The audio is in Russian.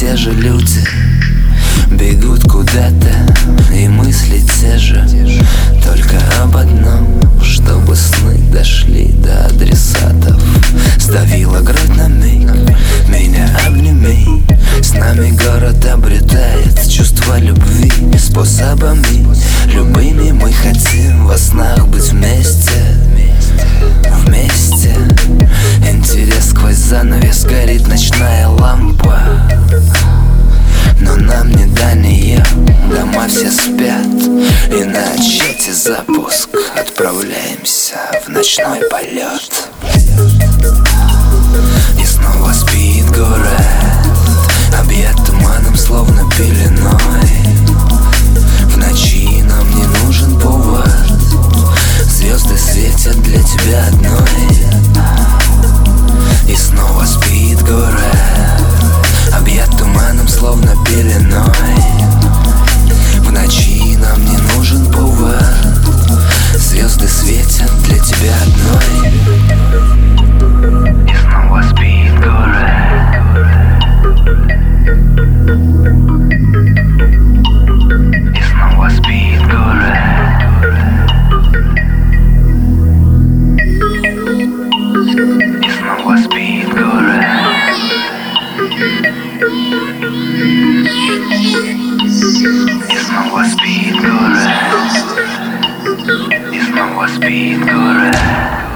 те же люди бегут куда-то, и мысли те же, только об одном, чтобы сны дошли до адресатов. Сдавила грудь на миг, меня обними. С нами город обретает чувство любви. Способами любыми мы хотим во снах быть вместе. Вместе. Интерес сквозь занавес, горит ночная лампа. Но нам не до нее, дома все спят. И на отсчете запуск отправляемся в ночной полет. И снова спит город, объят туманом, словно пеленой. В ночи нам не нужен повод, звезды светят для тебя одной. И снова спит город, объят туманом, словно пеленой. В ночи нам не нужен повод, звезды светят для тебя одной. И снова спит город, и снова спит город, и снова спит город. И снова спит город, и снова спит город.